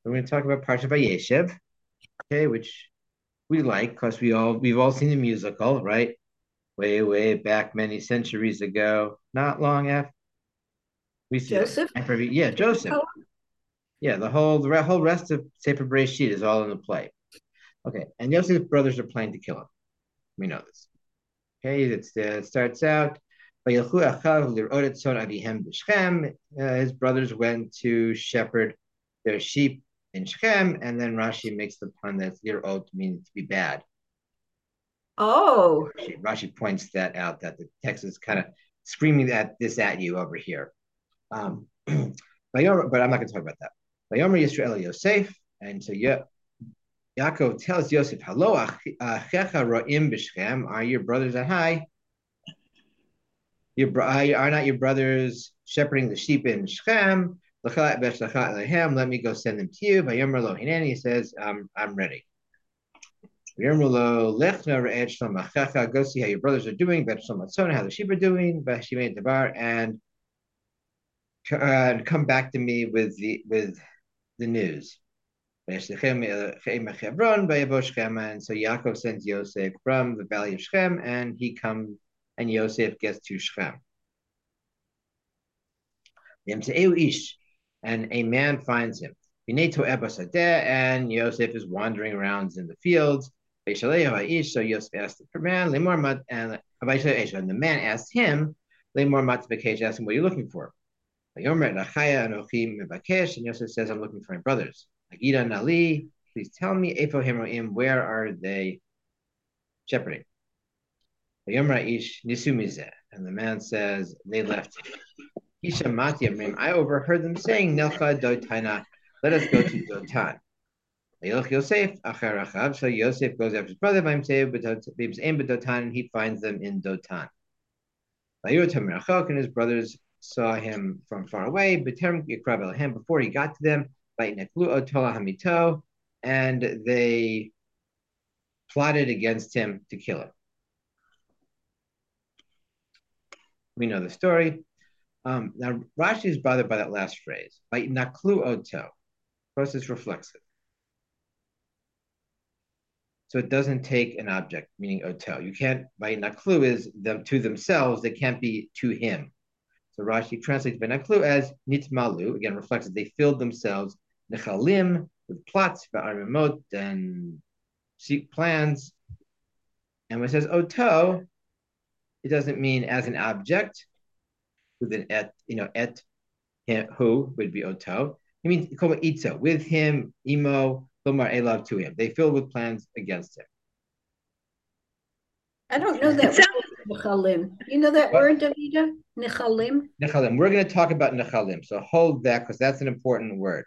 We're going to talk about Parsha Vayeshev, okay, which we like because we've all seen the musical, right? Way back many centuries ago. Not long after we see that. Joseph? Yeah, Joseph. Oh, Yeah, the whole rest of Sefer Bereshit is all in the play. Okay, and Yosef's brothers are planning to kill him. We know this. Okay, it starts out. His brothers went to shepherd their sheep in Shechem, and then Rashi makes the pun that lirot means to be bad. oh, Rashi points that out that the text is kind of screaming at you over here. But I'm not going to talk about that. Vayomer Yisrael Yosef, and so Yaakov tells Yosef, "Hello, achecha ro'im b'Shechem. Are your brothers at high? Are not your brothers shepherding the sheep in Shechem? Let me go send them to you." Vayomer lo hineni, he says, "I'm ready." Go see how your brothers are doing, how the sheep are doing, and come back to me with the news. And so Yaakov sends Yosef from the valley of Shechem, and he comes, and Yosef gets to Shechem. And a man finds him. And Yosef is wandering around in the fields. So Yosef asked the man, and the man asked him, asked him, what are you looking for? And Yosef says, I'm looking for my brothers. Nali, please tell me, where are they shepherding? And the man says, they left. I overheard them saying, Nelcha Dotaina, let us go to Dotan. So Yosef goes after his brother, and he finds them in Dotan. And his brothers saw him from far away, before he got to them, and they plotted against him to kill him. We know the story. Now, Rashi is bothered by that last phrase, by naklu oto. Of course, it's reflexive. So it doesn't take an object, meaning oto. You can't, by naklu is them to themselves, they can't be to him. So Rashi translates by naklu as nitmalu, again, reflexive. They filled themselves, nechalim, with plots, ba'arimot, and plans. And when it says oto, it doesn't mean as an object with an et, who would be oto. It means itzo, with him, imo, lomar elav, to him. They filled with plans against him. I don't know that word, nechalim. You know that But word, Davida? Nechalim? nechalim, we're going to talk about nechalim, so hold that because that's an important word.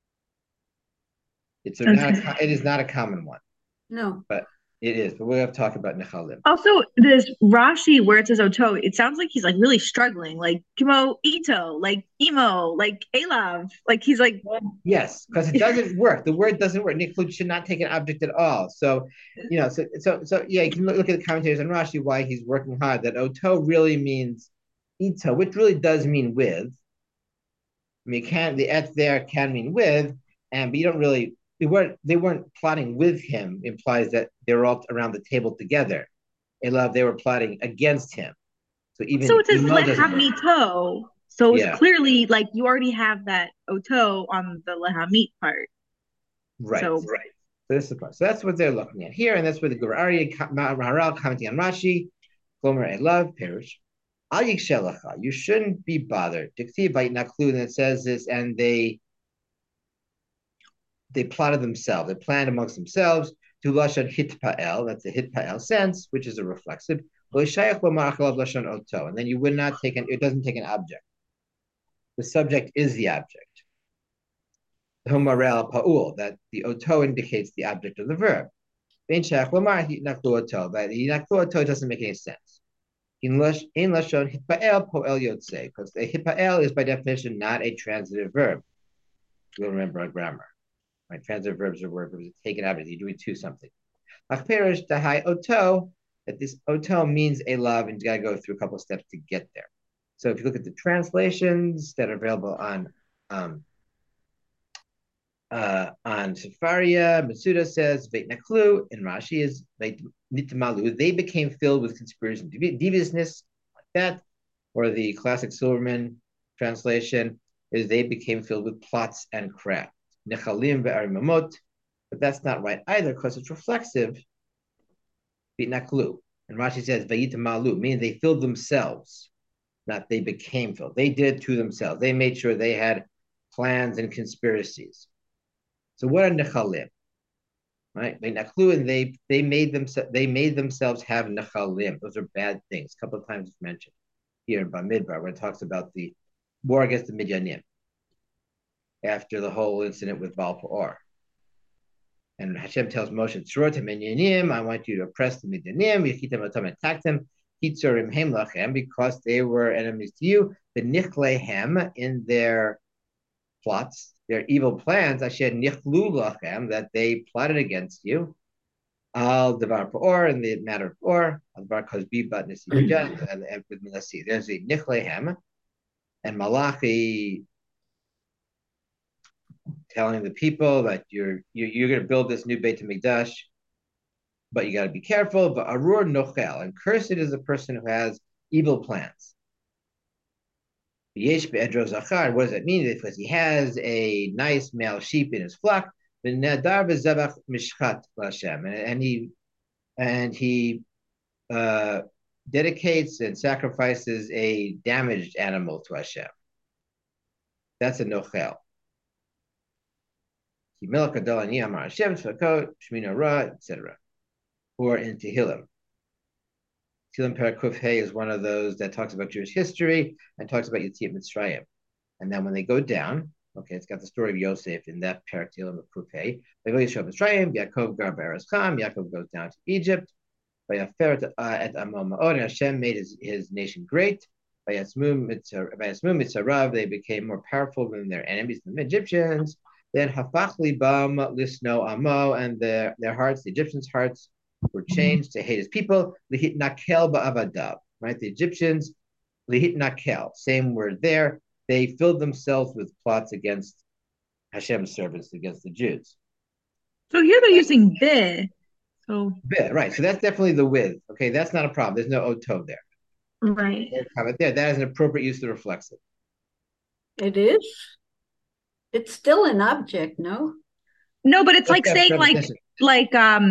It is not a common one, No. but it is. But we're going to talk about nechalim. Also, this Rashi where it says Oto, it sounds like he's like really struggling, like Kimo Ito, like Emo, like Elav, like he's like Yes, because it doesn't work. The word doesn't work. Niklud should not take an object at all. So, yeah, you can look at the commentators on Rashi why he's working hard. That oto really means ito, which really does mean with. I mean, the et there can mean with, but you don't really. They weren't plotting with him. Implies that they were all around the table together. Elav, they were plotting against him. So so even it says imo doesn't work. Lehamito. So it's Yeah, clearly like you already have that Oto on the Lehamit part. right. So So this is the part. So that's what they're looking at here, and that's where the Gur Aryeh Maharal commenting on Rashi, Gomer Elav Perish. Al Yikshelacha, you shouldn't be bothered. Dikti by Naklu, and it says this, and they plotted themselves. They planned amongst themselves to lashon hitpael. That's the hitpael sense, which is a reflexive. And then you would not take it doesn't take an object. The subject is the object. Homarel paul, that the oto indicates the object of the verb. That the doesn't make any sense. Because the hitpael is by definition not a transitive verb. You'll remember our grammar. Right? Transitive verbs are verbs that take an object. You're doing to something. Achperish dahai oto, that this oto means a love, and you got to go through a couple of steps to get there. So if you look at the translations that are available on On Safaria, Matsuda says Veit Naklu, and Rashi is Veit Nitmalu. They became filled with conspiracy and deviousness, like that. Or the classic Silverman translation is they became filled with plots and craft. Nechalim ve'arimamot, but that's not right either because it's reflexive. Veit Naklu, and Rashi says Veit Malu, meaning they filled themselves, not they became filled. They did to themselves. They made sure they had plans and conspiracies. So what are nechalim? Right? And they made themselves have nechalim. Those are bad things. A couple of times it's mentioned here in Bamidbar, where it talks about the war against the Midyanim after the whole incident with Baal Peor. And Hashem tells Moshe, Tzurot Midyanim, I want you to oppress the Midyanim, Yechitem Otam, attack them, Hitzurim Hem Lachem, because they were enemies to you, the Nichlehem in their plots, their evil plans, Asher Nichlu Lachem, that they plotted against you, Al Devar Peor, in the matter of Peor, Al Devar Kozbi Bat Nisijah, and with Milasi. There's the Nichlehem, and Malachi telling the people that you're going to build this new Beit HaMikdash, but you got to be careful. But Arur Nochel, and cursed is the person who has evil plans. Yesh be'edro zachar. What does that mean? Because he has a nice male sheep in his flock, v'nadar v'zevach mishchat l'Hashem, and he dedicates and sacrifices a damaged animal to Hashem. That's a nochel. Etc. Or in Tehillim. Tehillim Parakuf Hey is one of those that talks about Jewish history and talks about Yetziat Mitzrayim. And then when they go down, okay, it's got the story of Yosef in that Parak Tehillim of Kuf Hey. They go Yisrael Mitzrayim, Yaakov gar Be'eretz Cham, Yaakov goes down to Egypt. Vayaferet et Amo Ma'od, and Hashem made his nation great. Vayasmu Mitzarav, they became more powerful than their enemies, the Egyptians. Then Hafach Libam Lisno Amo, and their hearts, the Egyptians' hearts, were changed to hate his people. Lihit Nakel Ba'avadav, right? The Egyptians, Lihit Nakel, same word there. They filled themselves with plots against Hashem's servants, against the Jews. So here they're using be. So be, right. So that's definitely the with. Okay, that's not a problem. There's no oto there. Right. There. That is an appropriate use of the reflexive. It is. It's still an object, no? No, but it's like saying like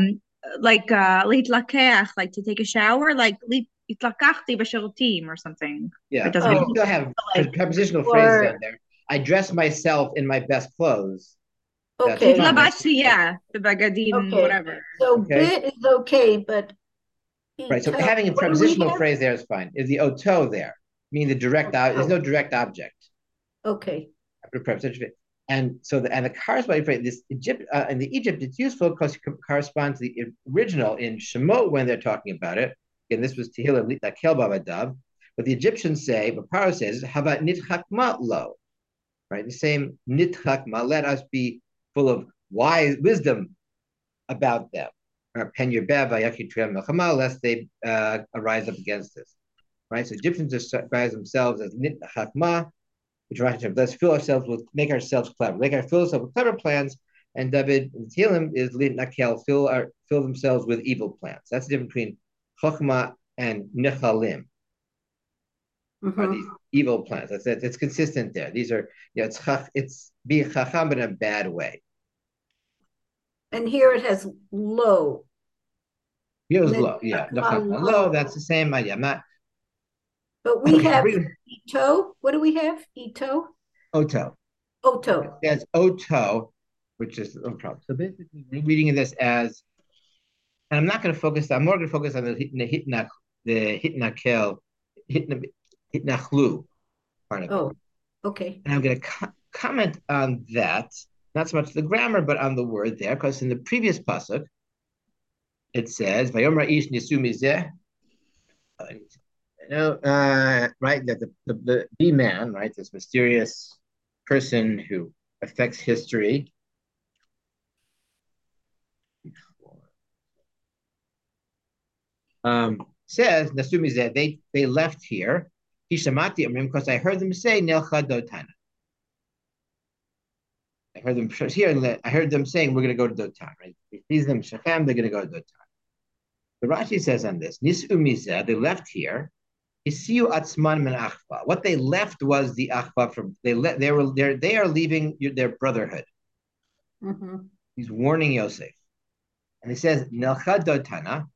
to take a shower, like itlakachti b'shirotim or something. Yeah, it doesn't you still have prepositional phrases on there. I dress myself in my best clothes. Okay. The bagadim, whatever. So bit is okay, but right. So having a prepositional phrase there is fine. Is the oto there? Meaning the direct there's no direct object. Okay. And so the corresponding phrase, this Egypt in the Egypt, it's useful because it corresponds to the original in Shemot when they're talking about it. Again, this was Tehillim Lakel Bavadav, but the Egyptians say, but Paro says, Havat nitchakma lo, right? The same nitchakma, let us be full of wisdom about them. Lest they arise up against us, right? So Egyptians describe themselves as nitchakma, which let's fill ourselves with, make ourselves clever, fill ourselves with clever plans. And David Tehillim is nakel, fill themselves with evil plans. That's the difference between chokmah and nechalim. Are these evil plans? It's consistent there. These are, it's being chacham in a bad way. And here it has low. Here's low, yeah. Low, that's the same idea. I'm not. But we have ito. What do we have? Ito? Oto. That's oto, which is no problem. So basically, we're reading this as, and I'm not going to focus. I'm more going to focus on the hitnakel, hitnachlu part of it. Oh, okay. And I'm going to comment on that, not so much the grammar, but on the word there, because in the previous pasuk, it says, "Vayomra ish nisu mizeh." Right, that the man, right, this mysterious person who affects history, says Nasumi that they left here. Hishamati because I heard them say Nelcha Dotana. heard them here, and I heard them saying we're going to go to Dotan. Right? He sees them Shechem, they're going to go to Dotan. The Rashi says on this, Nisu Mizeh, they left here. Isiu Atzman min Achva. What they left was the Achva from they are leaving their brotherhood. Mm-hmm. He's warning Yosef. And he says, Nelcha Dotana,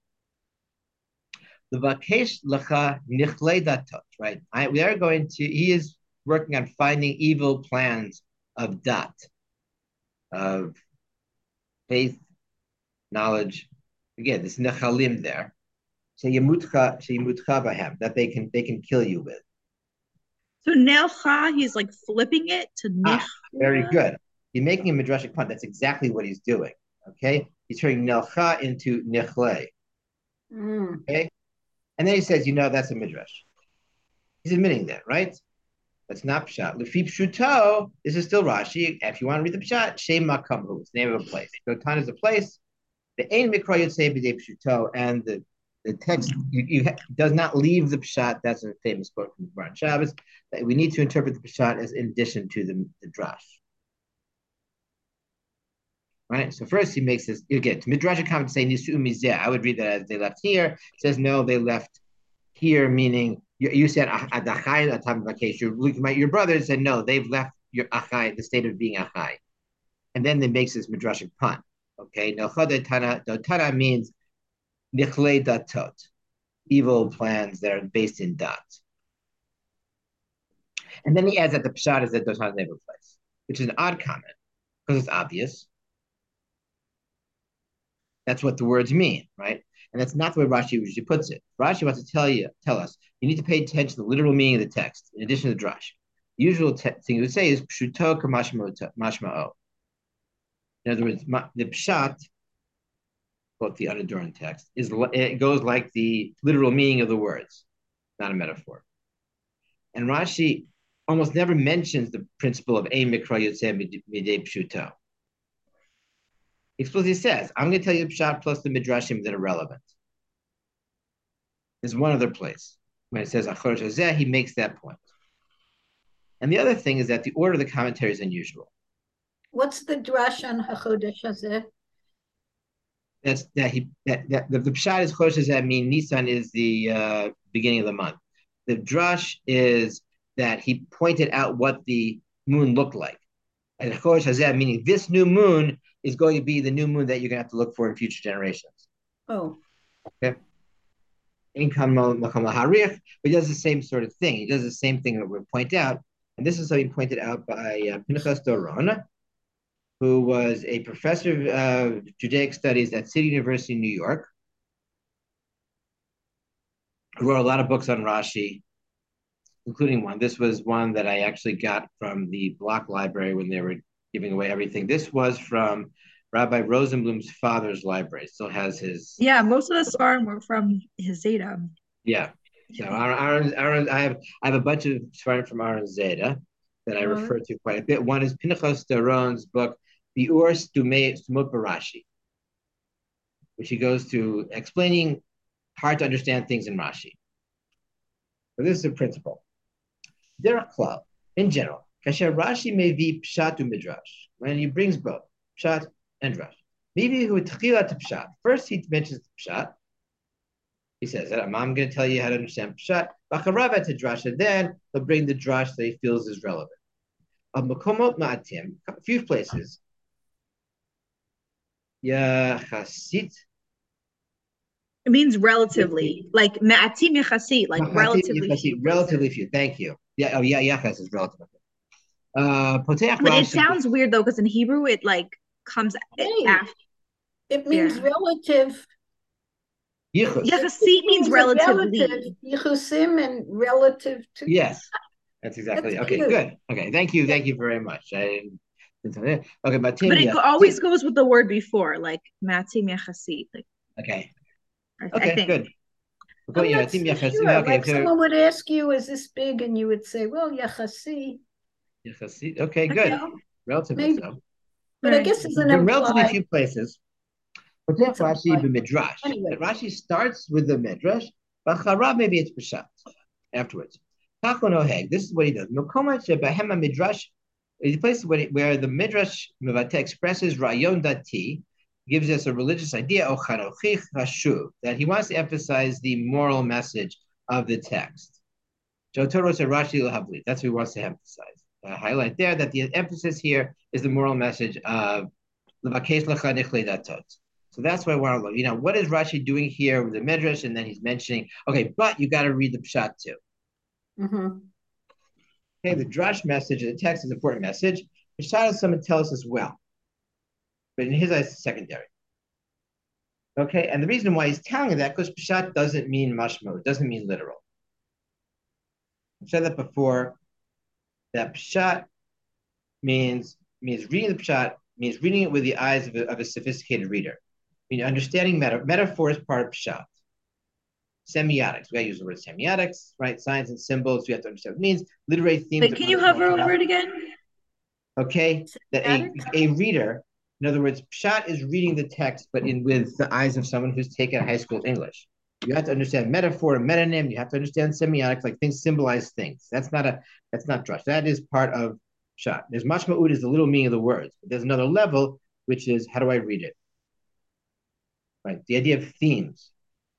the Vakesh Lacha Nichle Datot, right? We are going to, he is working on finding evil plans of Dat, of faith, knowledge. Again, this Nechalim there. Sheyimutcha bahem, that they can kill you with. So Nelcha, he's like flipping it to Nichla. Very good. He's making a midrashic point. That's exactly what he's doing. Okay, he's turning Nelcha into Nichle. Okay, and then he says, that's a midrash. He's admitting that, right? That's not pshat. Lefi pshuto. This is still Rashi. If you want to read the pshat, Shem Makamhu. It's the name of a place. Dotan is a place. The Ein Mikra Yotzei B'dei Pshuto, and the text does not leave the pshat. That's a famous quote from Gemara Shabbos. That we need to interpret the pshat as in addition to the drash. Right. So first he makes this again to midrashic comment say nisu mizeh. I would read that as they left here. It says no, they left here, meaning you said adachai at time of case. Your brother said no, they've left your achai, the state of being achai, and then they makes this midrashic pun. Okay, no dotana means nichle datot, evil plans that are based in dot. And then he adds that the pshat is that Dotan is never place, which is an odd comment because it's obvious. That's what the words mean, right? And that's not the way Rashi usually puts it. Rashi wants to tell us, you need to pay attention to the literal meaning of the text, in addition to the drash. The usual thing you would say is pshuto kamashma'o. In other words, the pshat, quote the unadorned text, it goes like the literal meaning of the words, not a metaphor. And Rashi almost never mentions the principle of ein mikra yotzei midei pshuto. He explicitly says, I'm going to tell you the pshat plus the midrashim that are relevant. There's one other place. When it says achor shazeh, he makes that point. And the other thing is that the order of the commentary is unusual. What's the drash on hachodesh hazeh? That's the pshat is chodesh hazeh, mean Nisan is the beginning of the month. The drash is that he pointed out what the moon looked like. And chodesh hazeh, meaning this new moon is going to be the new moon that you're going to have to look for in future generations. Oh. Okay. But he does the same sort of thing. He does the same thing that we point out. And this is something pointed out by Pinchas Doron, who was a professor of Judaic studies at City University in New York, who wrote a lot of books on Rashi, including one. This was one that I actually got from the Block Library when they were giving away everything. This was from Rabbi Rosenblum's father's library. Still has his. Yeah, most of the Svarim were from his Zeta. Yeah. So Aaron, I have a bunch of Svarim from Aaron Zeta that I refer to quite a bit. One is Pinchas Doron's book, Biur Stumot Barashi, which he goes to explaining hard to understand things in Rashi. So this is a principle. Derech klal, in general, kasher Rashi may be pshat midrash, when he brings both pshat and drash. Maybe who tchila to pshat. First, he mentions the pshat. He says that I'm going to tell you how to understand pshat. B'charav to drash, and then he'll bring the drash that he feels is relevant. Of makomot ma'atim, a few places. Yachasit. It means relatively, like ma'atim yachasit, like relatively few. Relatively few. Thank you. Yeah. Oh, yeah. Yachas is relatively few. But it sounds weird though, because in Hebrew it like comes after. It means relative. Yachasit means relatively. Yichusim and relative to. Yes, that's exactly. That's okay, cute. Good. Okay, thank you very much. Okay, but it always goes with the word before, like matim yachasit. Like, okay. Okay, good. I'm not so sure. Like someone would ask you, "Is this big?" and you would say, "Well, yachasi." Yachasi. Okay, good. Relatively maybe. So. But I guess it's an relatively few places. But then Rashi the midrash. Anyway. Rashi starts with the midrash, but charav maybe it's pshat afterwards. This is what he does. Midrash It's a place where the Midrash Mevate expresses Rayon Dati, gives us a religious idea, that he wants to emphasize the moral message of the text. That's what he wants to emphasize. Highlight there that the emphasis here is the moral message of so that's why I want to look. What is Rashi doing here with the Midrash? And then he's mentioning, okay, but you got to read the Pshat too. Mm-hmm. Okay, the Drash message of the text is an important message. Pshat is something to tell us as well. But in his eyes, it's secondary. Okay, and the reason why he's telling that because Pshat doesn't mean mashmo, it doesn't mean literal. I've said that before, that Pshat means reading the Pshat, means reading it with the eyes of a sophisticated reader. Understanding metaphor is part of Pshat. Semiotics, we gotta use the word semiotics, right? Signs and symbols, we have to understand what it means. Literary themes. Can you hover over it again? Okay, that a reader, in other words, Pshat is reading the text, but with the eyes of someone who's taken high school English. You have to understand metaphor and metonym. You have to understand semiotics, like things symbolize things. That's not drush. That is part of Pshat. There's mashma'ut is the little meaning of the words. But there's another level, which is how do I read it? Right, the idea of themes.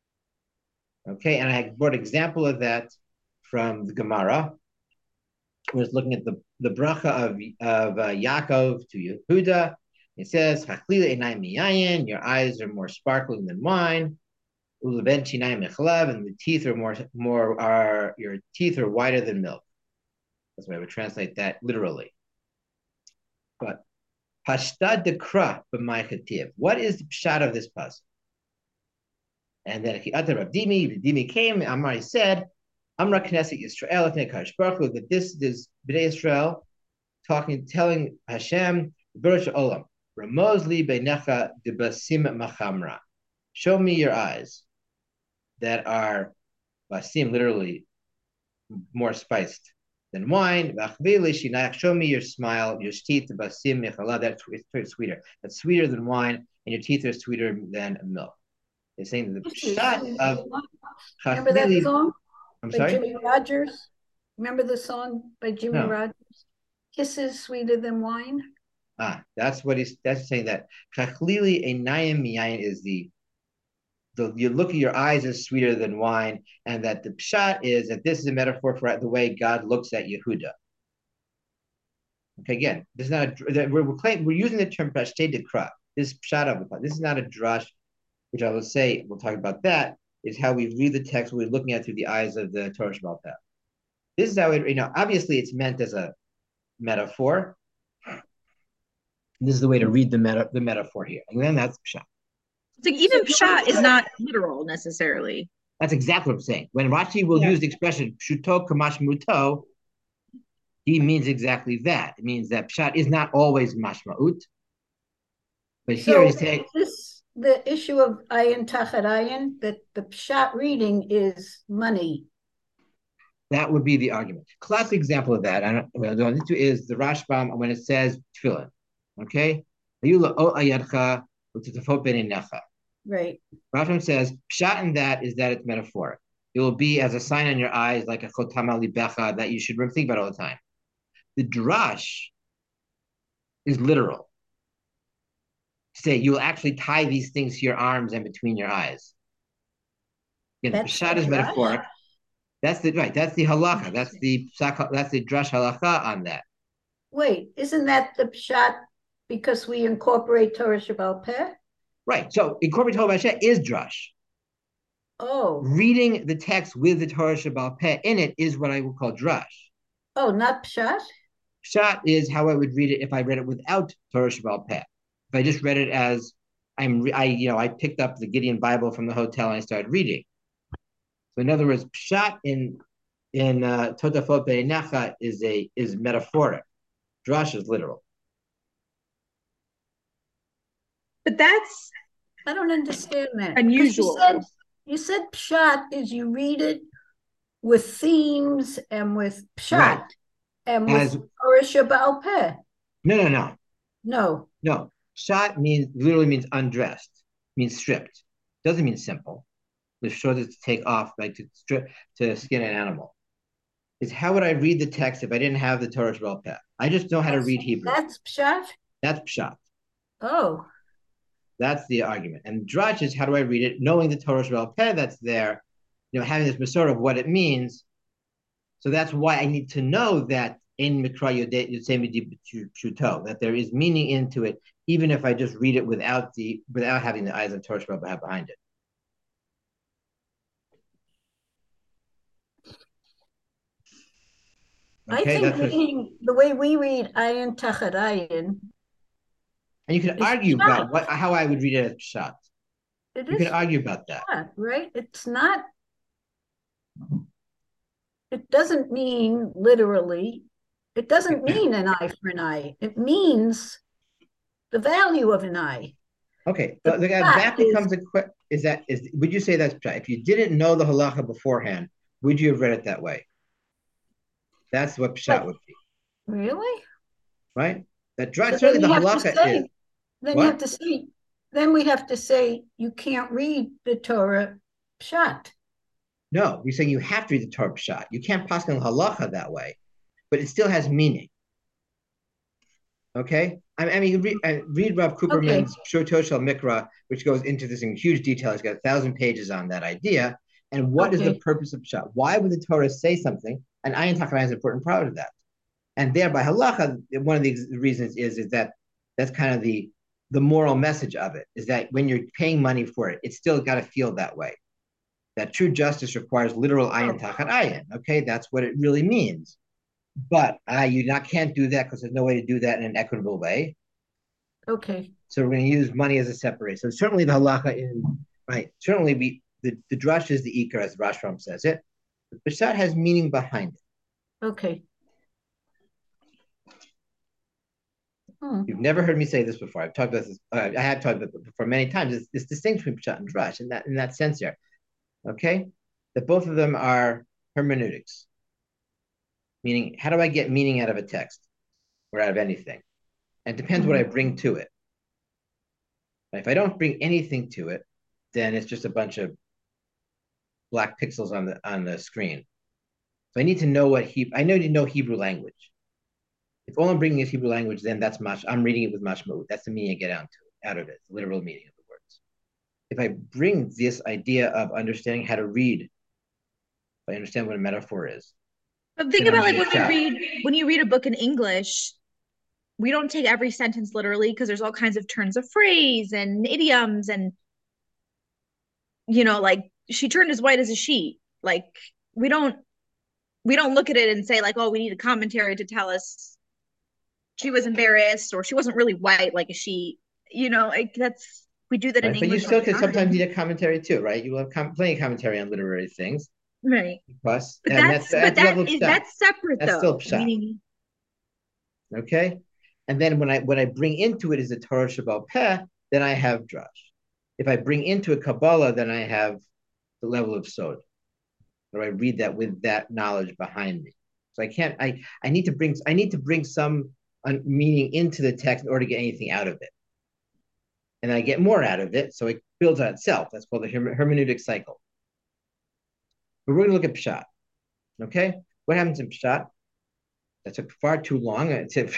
Okay, and I brought an example of that from the Gemara. I was looking at the bracha of Yaakov to Yehuda. It says, your eyes are more sparkling than wine. And the teeth are your teeth are whiter than milk. That's why I would translate that literally. But Pashtad dekra b'may. What is the pshat of this pasuk? And then Rav Dimi came, Amar, he said, Amra Knesset Yisrael, that this is B'nai Israel telling Hashem, Baruch Olam, Ramoz li beinecha debasim machamra. Show me your eyes that are basim, literally more spiced than wine. Show me your smile, your teeth, basim mechala, that's sweeter. That's sweeter than wine, and your teeth are sweeter than milk. They're saying that the pshat of remember that song? I'm sorry? Jimmie Rodgers. Remember the song by Jimmie Rodgers? Kisses sweeter than wine. That's saying that chachlili einayim miyayin is the you look at your eyes is sweeter than wine, and that the pshat is that this is a metaphor for the way God looks at Yehuda. Okay, again, this is not we're using the term pashtei dekra. This pshat of this is not a drash, which I will say we'll talk about that. Is how we read the text we're looking at through the eyes of the Torah Sheba'al Peh. This is how it, obviously it's meant as a metaphor. This is the way to read the metaphor here. And then that's pshat. So even pshat is not literal necessarily. That's exactly what I'm saying. When Rashi will use the expression pshuto kamash muto, he means exactly that. It means that pshat is not always mashma'ut. But here he's saying the issue of ayin tachat ayin, that the pshat reading is money. That would be the argument. Classic example of that, is the Rashbam when it says tefillin. Okay? Right. Rashbam says, pshat in that is that it's metaphoric. It will be as a sign on your eyes, like a chotam al libecha, that you should think about all the time. The drash is literal. Say you will actually tie these things to your arms and between your eyes. Pshat is metaphoric. That's the halacha. That's the drash halacha on that. Wait, isn't that the pshat because we incorporate Torah Sheba'al Peh? Right. So incorporate Torah Sheba'al Peh is drash. Oh. Reading the text with the Torah Sheba'al Peh in it is what I would call drash. Oh, not pshat? Pshat is how I would read it if I read it without Torah Sheba'al Peh. If I just read it as I picked up the Gideon Bible from the hotel and I started reading. So in other words, pshat in Totafot Be'enecha is metaphoric. Drash is literal. But that's I don't understand that. Unusual. You said pshat is you read it with themes and with pshat right. and with Torah Sheba'al Peh. No. Pshat literally means undressed, means stripped. Doesn't mean simple. Which shows it to take off, like to skin an animal. is how would I read the text if I didn't have the Torah Sheba'al Peh? I just know how to read Hebrew. That's pshat? That's pshat. Oh. That's the argument. And drash is how do I read it, knowing the Torah Sheba'al Peh that's there, having this masora of what it means. So that's why I need to know that in Mikra Yodsei Pshuto, that there is meaning into it, even if I just read it without having the eyes of Torah Sheba'al Peh behind it. Okay, I think the way we read ayin tachat ayin, and you can argue about how I would read it as pshat. You can argue about that, right? It's not. It doesn't mean literally. It doesn't mean an eye for an eye. It means the value of an eye. Okay, but that becomes a question. Would you say that's pshat? If you didn't know the halacha beforehand, would you have read it that way? That's what pshat would be. Really? Right? That certainly the halacha is. Then you have to say. Then we have to say you can't read the Torah pshat. No, you're saying you have to read the Torah pshat. You can't pass on halacha that way, but it still has meaning. Okay? I mean, read Rav Kuperman's Pshuto Shel Mikra, which goes into this in huge detail. It's got 1,000 pages on that idea. And what is the purpose of pshat? Why would the Torah say something? And ayin tachat ayin is an important part of that. And thereby halacha, one of the reasons is that that's kind of the moral message of it, is that when you're paying money for it, it's still got to feel that way. That true justice requires literal ayin tachat ayin. Okay, that's what it really means. But you can't do that because there's no way to do that in an equitable way. Okay. So we're going to use money as a separate. So certainly the halacha certainly the drush is the ikar, as Rashbam says it. The pshat has meaning behind it. Okay. You've never heard me say this before. I've talked about this. I have talked about it before many times. It's distinction between pshat and drush in that sense here. Okay, that both of them are hermeneutics, meaning how do I get meaning out of a text or out of anything? And it depends what I bring to it. If I don't bring anything to it, then it's just a bunch of black pixels on the screen. So I need to know I need to know Hebrew language. If all I'm bringing is Hebrew language, then I'm reading it with mashmut. That's the meaning I get out of it, the literal meaning of the words. If I bring this idea of understanding how to read, if I understand what a metaphor is. But think about when you read a book in English, we don't take every sentence literally because there's all kinds of turns of phrase and idioms and like she turned as white as a sheet. Like we don't look at it and say like, oh, we need a commentary to tell us she was embarrassed or she wasn't really white like a sheet. Like we do that in English. But you still could sometimes need a commentary too, right? You will have plenty of commentary on literary things. Right. Plus, that's separate that's though. Still pshat. Okay. And then when I bring into it is the Torah Sheba'al Peh, then I have drush. If I bring into a Kabbalah, then I have the level of sod. Or I read that with that knowledge behind me. So I need to bring some meaning into the text in order to get anything out of it. And then I get more out of it, so it builds on itself. That's called the hermeneutic cycle. But we're going to look at pshat. Okay? What happens in pshat? That took far too long.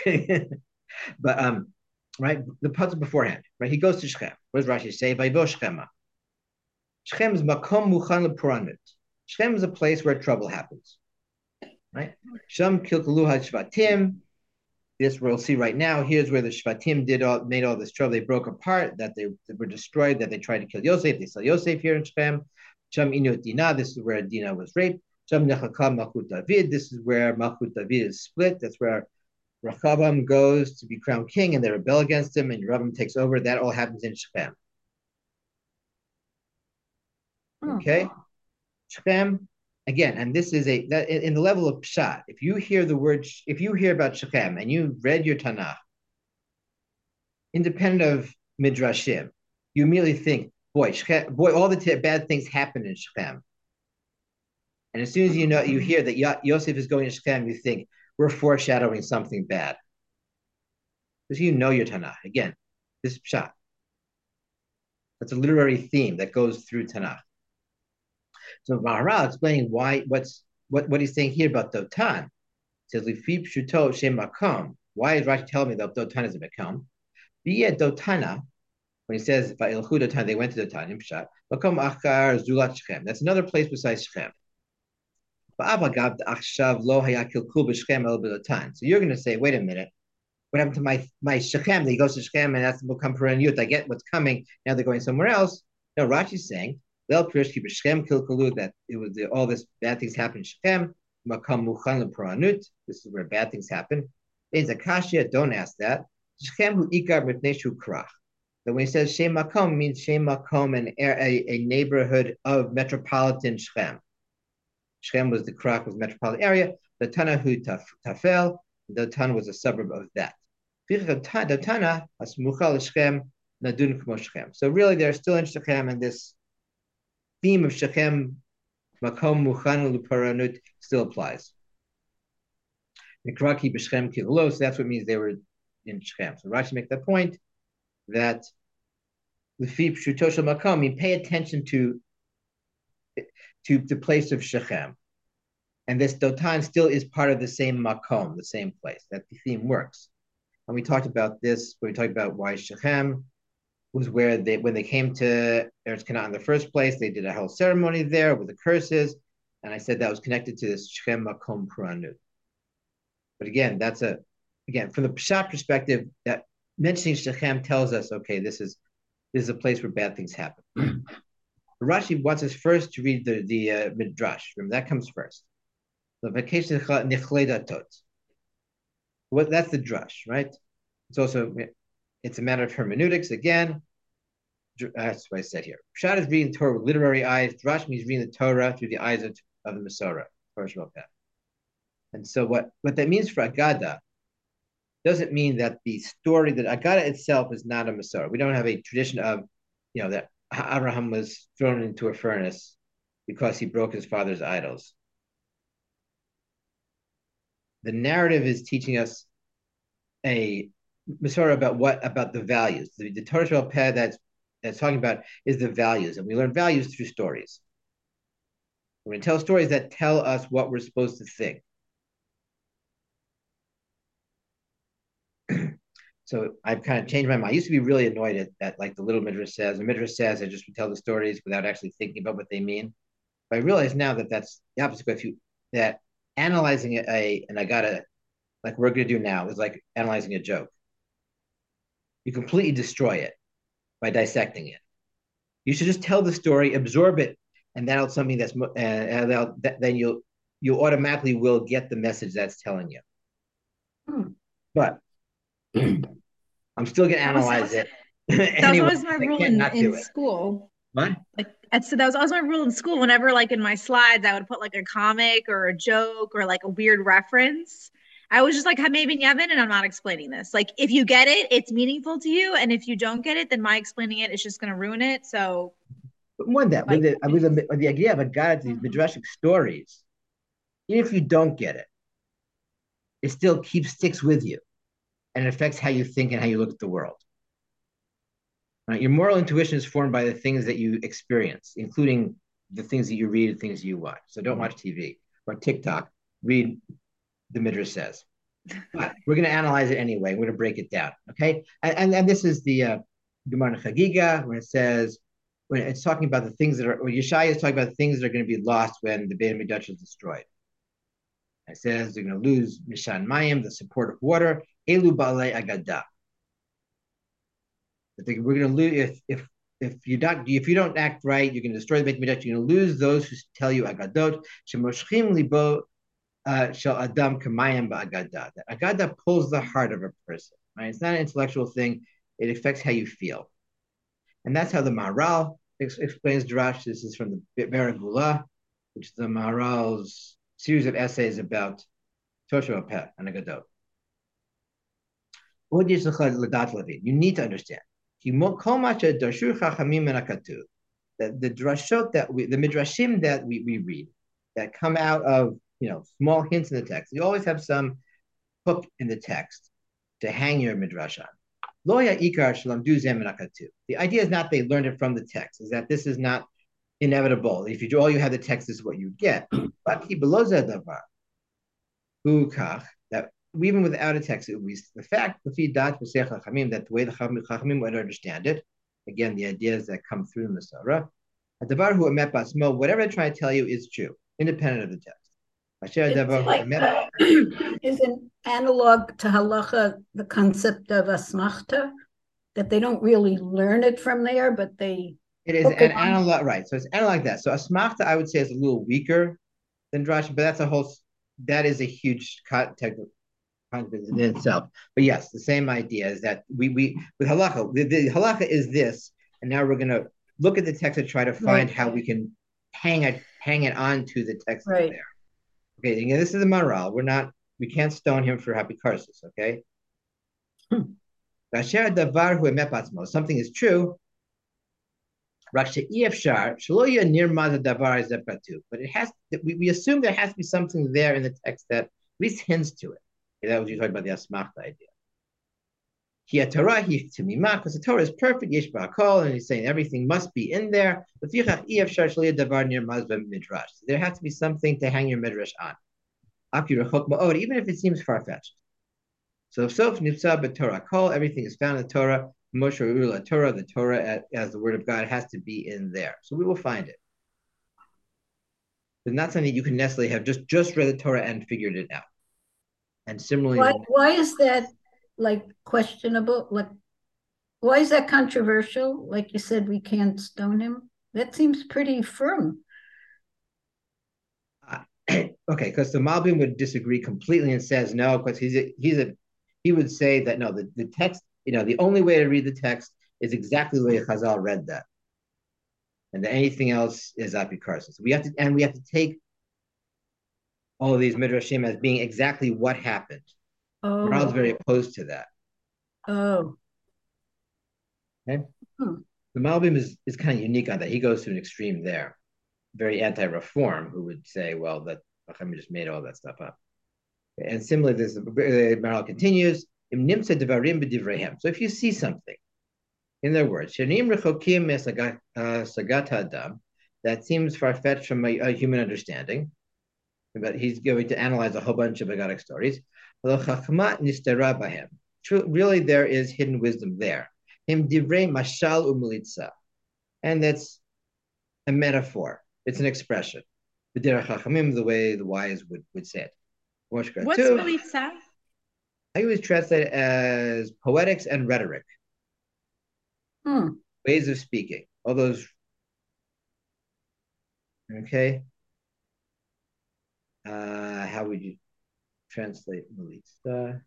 But right, the puzzle beforehand, right? He goes to Shechem. What does Rashi say? Vayvo Shechema. Shechem is makom muchan lepuranut. Shechem is a place where trouble happens. Right? Sham kilkalu shvatim. This we'll see right now. Here's where the shvatim made all this trouble. They broke apart. That they were destroyed. That they tried to kill Yosef. They saw Yosef here in Shechem. Sham inu Dinah. This is where Dinah was raped. Sham nechakam Malchut David. This is where Malchut David is split. That's where Rechavam goes to be crowned king, and they rebel against him, and Yerovam takes over. That all happens in Shechem. Okay, Shechem again, and this is in the level of pshat. If you hear about Shechem and you read your Tanakh, independent of midrashim, you immediately think, boy, all the bad things happen in Shechem. And as soon as you hear that Yosef is going to Shechem, you think, we're foreshadowing something bad. Because you know your Tanakh. Again, this is pshat. That's a literary theme that goes through Tanakh. So Maharal explaining what's what he's saying here about Dotan. He says, Lifib Shuto Shem Makom. Why is Rashi telling me that Dotan is a Makom? Via Dotana, when he says Va'ilchu Dotan, they went to Dotan, Imshat, Makom Achar Zulat Shechem. That's another place besides Shechem. So you're going to say, wait a minute, what happened to my Shechem? He goes to Shechem and that's become Peraniyut. I get what's coming. Now they're going somewhere else. No, Rashi's saying, that it was all this bad things happen in Shechem. This is where bad things happen. Don't ask that. So when he says Shem Makom, means Shem Makom, a neighborhood of metropolitan Shechem. Shechem was the Krak, was the metropolitan area. The Tanahu Tafel, the Tan was a suburb of that. So really, they're still in Shechem, and this theme of Shechem, Makom Muchan Luparanut, still applies. Nikraki b'Shechem Kilolo, so that's what it means they were in Shechem. So Rashi makes that point that L'fi Pshuto Shel Makom, you pay attention to the place of Shechem. And this Dotan still is part of the same Makom, the same place. That the theme works. And we talked about this when we talked about why Shechem was where when they came to Eretz Canaan in the first place, they did a whole ceremony there with the curses. And I said that was connected to this Shechem Makom Puranut. But again, from the Peshat perspective, that mentioning Shechem tells us, okay, this is a place where bad things happen. Rashi wants us first to read the Midrash. Remember, that comes first. The vacation Nichledatot. That's the drush, right? It's a matter of hermeneutics again. That's what I said here. Pshat is reading Torah with literary eyes. Drush means reading the Torah through the eyes of the Masorah, Torah. And so what that means for Agada doesn't mean that the story that Agada itself is not a Masorah. We don't have a tradition of, that Abraham was thrown into a furnace because he broke his father's idols. The narrative is teaching us a Masorah about the values. The Torah Shabbat Peh that's talking about is the values, and we learn values through stories. We're going to tell stories that tell us what we're supposed to think. So I've kind of changed my mind. I used to be really annoyed at like the little Midrash says. The Midrash says I just would tell the stories without actually thinking about what they mean. But I realize now that that's the opposite. That analyzing and I gotta, like we're going to do now, is like analyzing a joke. You completely destroy it by dissecting it. You should just tell the story, absorb it, and that'll something that's then you automatically will get the message that's telling you. But I'm still going to analyze it. That was always my rule in school. What? So that was always my rule in school. Whenever, like in my slides, I would put like a comic or a joke or like a weird reference. I was just like, maybe Yevin, and I'm not explaining this. Like, if you get it, it's meaningful to you, and if you don't get it, then my explaining it is just going to ruin it. So, but more than that, like, with the idea of a God, these midrashic stories, even if you don't get it, it still sticks with you, and it affects how you think and how you look at the world. Right? Your moral intuition is formed by the things that you experience, including the things that you read and things you watch. So don't watch TV or TikTok. Read the Midrash says. But we're going to analyze it anyway. We're going to break it down, okay? And this is the Gemara Chagiga, when it's talking about the things when Yeshaya is talking about the things that are going to be lost when the Beit HaMikdash is destroyed. It says they're going to lose Mishan Mayim, the support of water, Elu Baalei Agada. We're going to lose if you don't act right, you're going to destroy the Beit HaMikdash. You're going to lose those who tell you Agadot. Shemoshchim libo shel adam kamayim ba'agada. Agada pulls the heart of a person. Right? It's not an intellectual thing. It affects how you feel, and that's how the Maharal explains Drash. This is from the Be'er Gula, which is the Maharal's series of essays about Torah Shabbat Peh and Agadot. You need to understand. The drashot the midrashim that we read, that come out of small hints in the text. You always have some hook in the text to hang your midrash on. The idea is not they learned it from the text, is that this is not inevitable. If you do all you have the text, this is what you get. But below davar that even without a text, it was the fact that the way the Chachamim would understand it. Again, the ideas that come through the Masorah. Whatever I try to tell you is true, independent of the text. Is an analog to halacha the concept of asmachta, that they don't really learn it from there, but they. It is an analog, right? So it's analog that. So asmachta, I would say, is a little weaker than drash, but that is a huge technical concept in itself. But yes, the same idea is that we with halacha, the halacha is this, and now we're going to look at the text and try to find how we can hang it onto the text there. Okay, again, this is the Maharal. We can't stone him for hapikarsis, okay? Something is true. But it has we assume there has to be something there in the text that at least hints to it. Okay, that was you talking about the asmachta idea. Because the Torah is perfect, and he's saying everything must be in there. There has to be something to hang your midrash on, even if it seems far-fetched. So Torah call, everything is found in the Torah. The Torah as the word of God has to be in there. So we will find it. It's not something you can necessarily have just read the Torah and figured it out. And similarly, why is that like questionable? Like, why is that controversial? Like you said, we can't stone him. That seems pretty firm. Okay, because the Malbim would disagree completely and says no, because he would say that no, the text, the only way to read the text is exactly the way Chazal read that, and that anything else is apikarsis. So we have to take all of these midrashim as being exactly what happened. Maharal is very opposed to that. Oh. Okay. The Malbim is kind of unique on that. He goes to an extreme there, very anti-reform, who would say, well, that Chachamim just made all that stuff up. And similarly, this Maharal continues. So if you see something in their words, that seems far-fetched from a human understanding, but he's going to analyze a whole bunch of Agadic stories. Really, there is hidden wisdom there. And that's a metaphor. It's an expression. The way the wise would say it. What's Melitza? I always translate it as poetics and rhetoric. Ways of speaking. All those. Okay. How would you translate Melitza?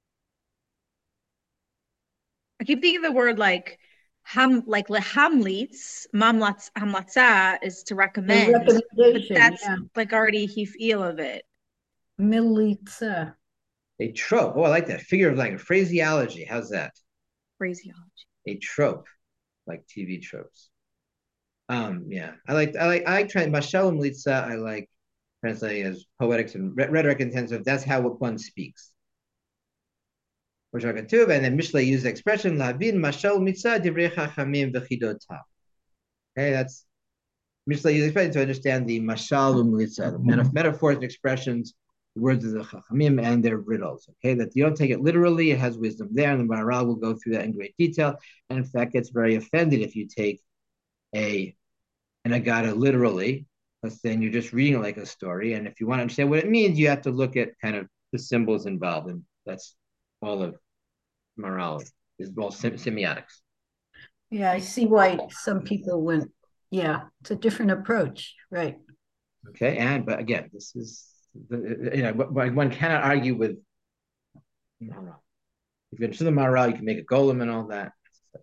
I keep thinking the word like lehamlitz, hamlatza is to recommend, but that's like already feel of it. Melitza. A trope. Oh, I like that. Figure of language. Phraseology. How's that? Phraseology. A trope, like TV tropes. Yeah. I like Mashal and Melitza, I like translating as poetics and rhetoric intensive. That's how one speaks. And then Mishle used the expression Lavin Mashal Mitzah Divrei Chachamim V'chidotah. Okay, that's Mishle used expression to understand the Mashal Mitzah, the metaphors and expressions, the words of the Chachamim and their riddles. Okay, that you don't take it literally, it has wisdom there, and the Maharal will go through that in great detail. And in fact, gets very offended if you take an Agada literally, because then you're just reading it like a story. And if you want to understand what it means, you have to look at kind of the symbols involved, and that's all of Maharal is all semiotics. Yeah, I see why some people went. Yeah, it's a different approach, right? Okay, but again, this is one cannot argue with Maharal. If you're interested in Maharal, you can make a golem and all that.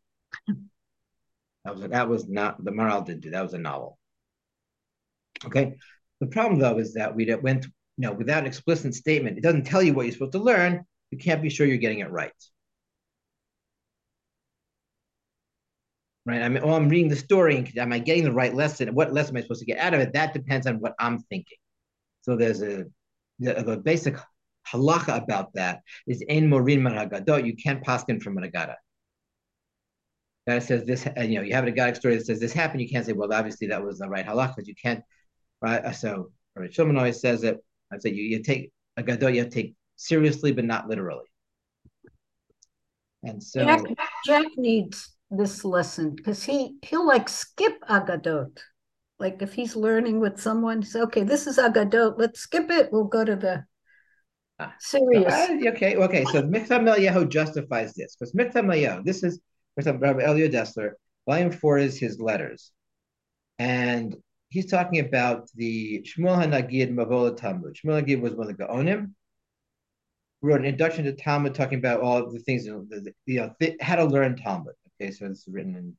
That was not the Maharal didn't do. That was a novel. Okay. The problem though is that we went without an explicit statement. It doesn't tell you what you're supposed to learn. You can't be sure you're getting it right. Right. I'm reading the story. Am I getting the right lesson? What lesson am I supposed to get out of it? That depends on what I'm thinking. So there's a basic halacha about that is ein morin man hagadot. You can't paskin from an agada. that says this, and you have a Gaonic story that says this happened, you can't say, well, obviously that was the right halach, because you can't, right? So Shulman always says that, I say you take a gadol, you have to take seriously, but not literally. And Jack, so, Jack needs this lesson because he'll like skip Agadot. Like if he's learning with someone, say, okay, this is Agadot, let's skip it. We'll go to the serious. okay. So Michtav Eliyahu justifies this, because Michtav Eliyahu, this is Rabbi Elio Dessler, volume 4 is his letters. And he's talking about the Shmuel HaNagid Mavola Talmud. Shmuel HaNagid was one of the Gaonim, wrote an introduction to Talmud talking about all of the things, how to learn Talmud. Okay, so it's written in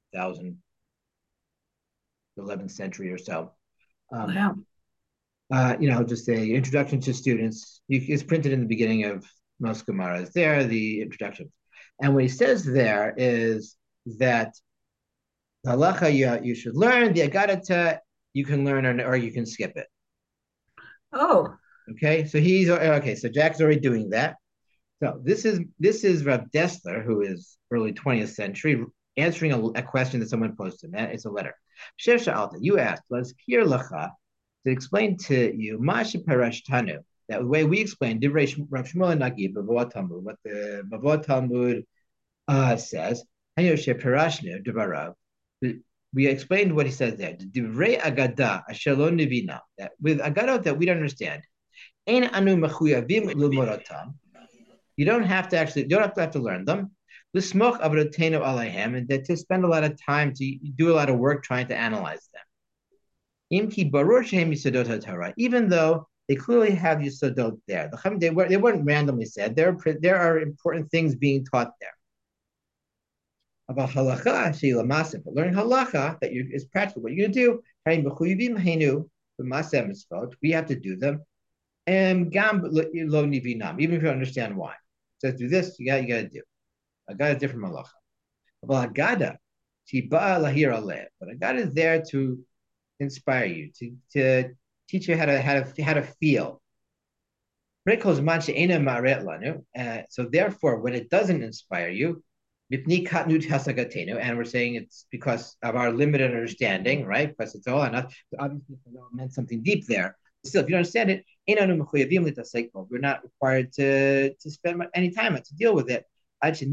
11th century or so. Wow. Just a introduction to students. It's printed in the beginning of most Gemaras. There, the introduction. And what he says there is that halacha you should learn, the agadata you can learn or you can skip it. Oh. Okay, so he's okay. So Jack's already doing that. So this is Rav Dessler, who is early 20th century, answering a question that someone posed to him. It's a letter. You asked, let's hear lacha to explain to you Masha Parashtanu. That the way we explain Divrei Rav Shmuel Nagib Mavot Talmud, what the Mavot Talmud says. We explained what he says there. Divrei Agada Ashalon Nivina. That with Agadot that we don't understand. Ein anu mechuyavim lilmodotam. You don't have to learn them. L'smoch avodatenu aleihem, and that to spend a lot of time to do a lot of work trying to analyze them. Im ki barur shehem yisodot haTorah, even though they clearly have yisodot there. They weren't randomly said. There are important things being taught there. About halacha sheila masim, but learning halacha is practical. What you're gonna do? We have to do them. And gam lo nivinam, even if you understand why. It says do this, you gotta do. Agada is different malacha. But agada, but agada is there to inspire you, to teach you how to feel. So therefore, when it doesn't inspire you, and we're saying it's because of our limited understanding, right? Because it's all on us. Obviously, it meant something deep there. Still, if you don't understand it, we're not required to spend any time to deal with it. Until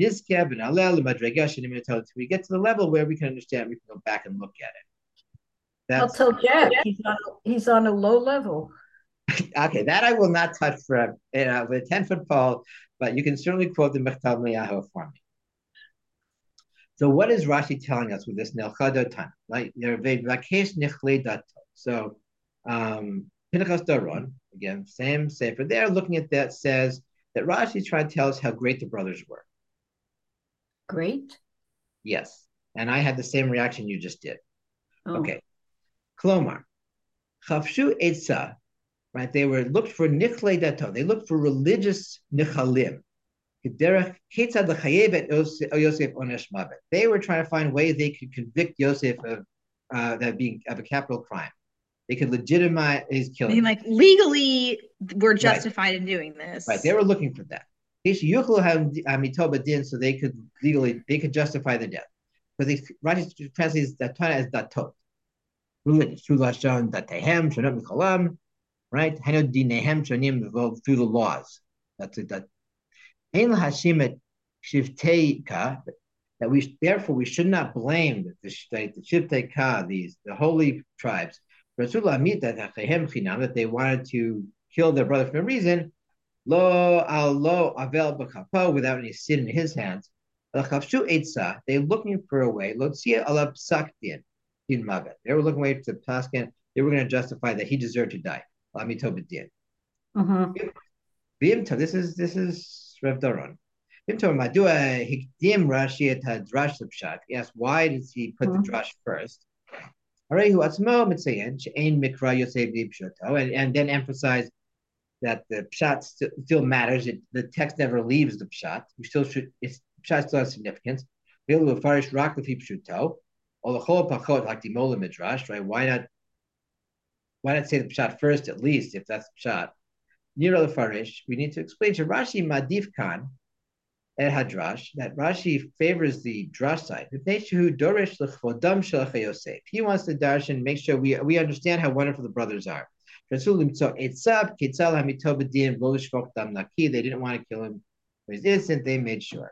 we get to the level where we can understand, we can go back and look at it. I'll tell Jack he's on a low level. Okay, that I will not touch with a 10-foot pole, but you can certainly quote the Michtav Eliyahu for me. So what is Rashi telling us with this Nelchadotan? Like so Pinchas Daron, again, same sefer. They're looking at that, says that Rashi tried to tell us how great the brothers were. Great? Yes. And I had the same reaction you just did. Oh. Okay. Klomar. Chavshu Eitzah, right? They looked for Nichle Dato. They looked for religious Nichalim. They were trying to find ways they could convict Yosef of that being of a capital crime. They could legitimize his killing. I mean, like legally, we're justified in doing this. Right. They were looking for that. So they could justify the death. Because Rashi translates Datana as Datot. Religious. Right? Through the laws. That's it. That therefore we should not blame the Shivtei Ka, the holy tribes, that they wanted to kill their brother for no reason, without any sin in his hands. They're looking for a way. They were looking away to Paskin. They were going to justify that he deserved to die. This is Rev Daron. He asked, why does he put the drash first? And then emphasize that the pshat still matters. The text never leaves the pshat. We still should. Pshat still has significance. Right? Why not say the pshat first at least if that's pshat? We need to explain to Rashi Madif Khan El Hadrash, that Rashi favors the drash side. He wants to dash and make sure we understand how wonderful the brothers are. They didn't want to kill him. He was innocent, they made sure.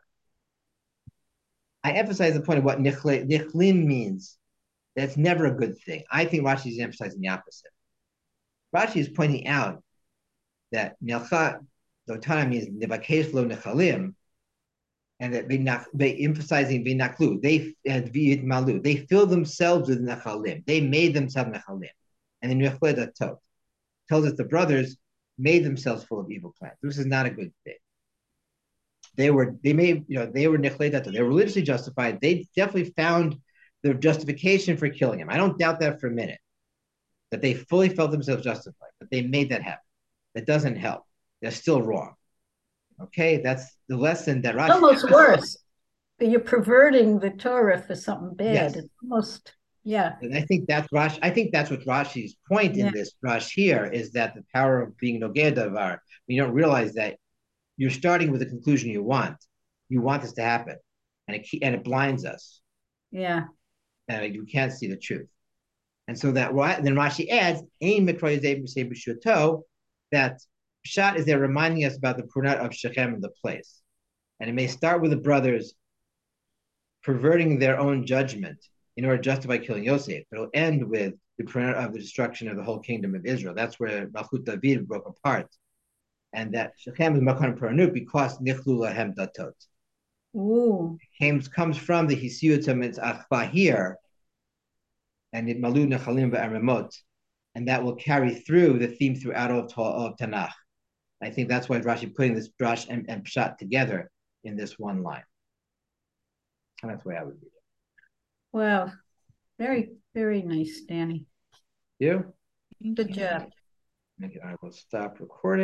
I emphasize the point of what nichlim means. That's never a good thing. I think Rashi is emphasizing the opposite. Rashi is pointing out that Nilcha Dotana means Nivakesh lo Nechalim, and that they emphasizing Vinaklu, they fill themselves with Nechalim. They made themselves Nechalim. And then Nechledat tells us the brothers made themselves full of evil plans. This is not a good thing. They were Nechledat, they were religiously justified. They definitely found their justification for killing him. I don't doubt that for a minute. That they fully felt themselves justified, but they made that happen. That doesn't help. They're still wrong. Okay, that's the lesson that Rashi. Almost worse. You're perverting the Torah for something bad. Yes. It's almost, yeah. And I think that's Rashi. I think that's what Rashi's point in this Rash here is that the power of being Nogeh Davar. You don't realize that you're starting with the conclusion you want. You want this to happen, and it blinds us. Yeah. And you can't see the truth. And so that then Rashi adds, that Pshat is there reminding us about the Purnat of Shechem and the place. And it may start with the brothers perverting their own judgment in order to justify killing Yosef. It'll end with the Purnat of the destruction of the whole kingdom of Israel. That's where Malchut David broke apart. And that Shechem is Makon Purnut because Nichlu Lahem Datot. Comes from the Hisiyutam Mitz Achva here, and it Malu Nechalim Ve'Aramot, and that will carry through the theme throughout of Tanakh. I think that's why Rashi putting this drash and pshat together in this one line. And that's the way I would read it. Wow. Very, very nice, Danny. You? Good job. I will stop recording.